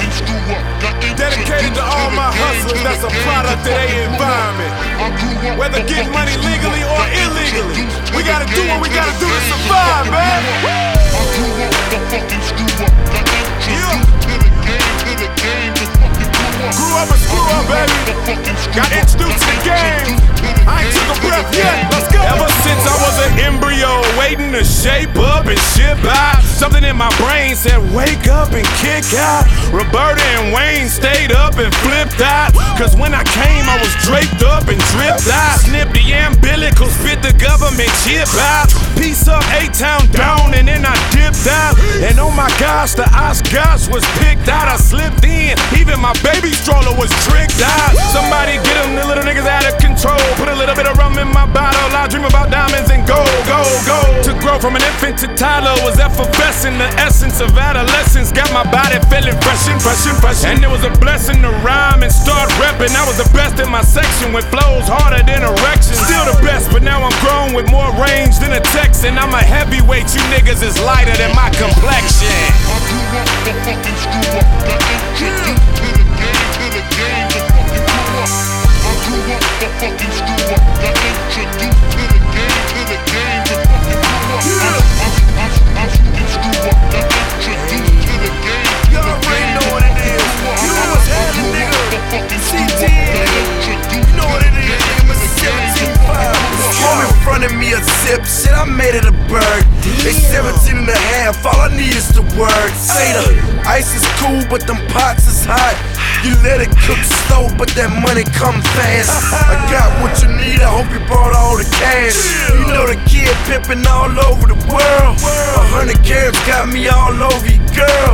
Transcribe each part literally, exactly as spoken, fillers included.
Dedicated to all my hustlers that's a product of their environment. Whether getting money legally or illegally, we gotta do what we gotta do to survive, man. Yeah. Grew up and screw up, baby. Got introduced to the game. I ain't took a breath yet. Let's go. Ever since I was an embryo, waiting to shape up and ship out, something in my brain said, wake up and kick out. Roberta and Wayne stayed up and flipped out. Cause when I came, I was draped up and dripped out. Snipped the umbilicals, spit the government chip out. Piece up, A-Town down, and then I dipped out. And oh my gosh, the Oscars was picked out. I slipped in, even my baby stroller was tricked out. Somebody get them, the little niggas out of control. Put a little bit of rum in my bottle. I dream about diamonds and gold, gold, gold. To grow from an infant to toddler was effervescent. The essence of adolescence got my body feeling fresh and fresh and fresh. And it was a blessing to rhyme and start repping. I was the best in my section with flows harder than erections. Still the best, but now I'm grown with more range than a Texan. I'm a heavyweight, you niggas is lighter than my complexion. I grew up the fucking screw up, the introduced to the game, to the game, to fucking grow up. I grew up the fucking screw up, the introduced to the game, to the game, to fucking grow up. I, I, I, I screw up, the introduced to the game. Y'all already know what it is. You know what's happening, nigga. C T N. You know what it is, nigga. Mister seventeen five. Home in front of me a zip, shit, I made it a bird. They seventeen and a half, all I need is the word. Say the ice is cool, but them pots is hot. You let it cook slow, but that money come fast. I got what you need, I hope you brought all the cash. You know the kid pimpin' all over the world. A hundred carats got me all over you, girl.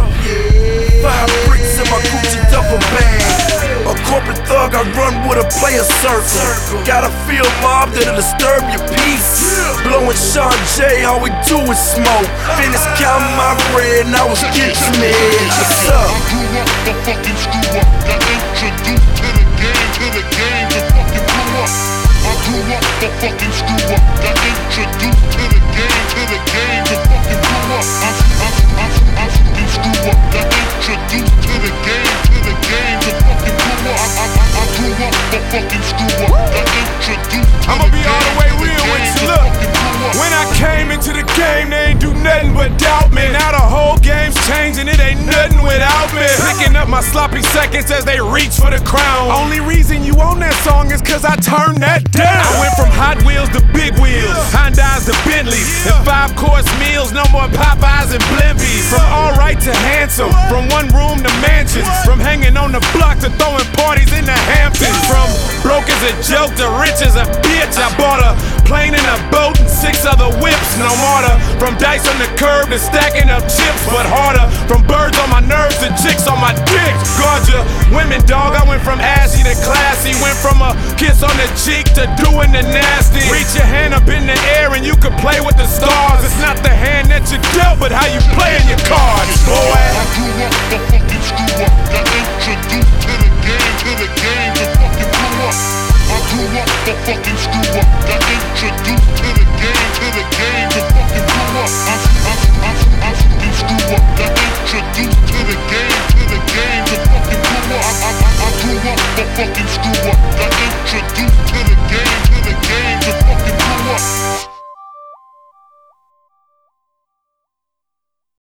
Five bricks in my Gucci duffel bag. A corporate thug, I run with a player circle. Got a field mob that'll disturb your peace. Blowing Sean J, all we do is smoke. Finished counting my bread and I was getting mad. What's up? I grew up the fucking screw up, the introduced to the game, to the game, to fucking grow up. I grew up the fucking screw up, the introduced to the game, to the game, to fucking grow up. I, I, I, I, I screw up, the introduced to the game, to the game, to fucking grow up. I, I, I grew up the fucking screw up, the introduced to I'ma be all the way real with you. Look, when I came into the game, they ain't do nothing but doubt me. Now the whole game's changing, it ain't nothing without me. Picking up my sloppy seconds as they reach for the crown. Only reason you on that song is cause I turned that down. I went from Hot Wheels to big wheels, Hondas to Bentleys, and five course meals, no more Popeyes and Blimpies. From alright to handsome, from one room to mansions, from hanging on the block to throwing parties in the Hamptons. From broke as a joke to rich as a bitch. I bought a plane and a boat and six other whips, no mortar. From dice on the curb to stacking up chips, but harder. From birds on my nerves to chicks on my dick. Gorgeous women, dog, I went from ashy to classy. Went from a kiss on the cheek to doing the nasty. Reach your hand up in the air and you can play with the stars. It's not the hand that you dealt, but how you playing your cards, boy. I grew up the fucking screw up, the introduced to the game, to the game, to fucking grow up. I grew up the fucking screw up, the introduced to the game, to the game.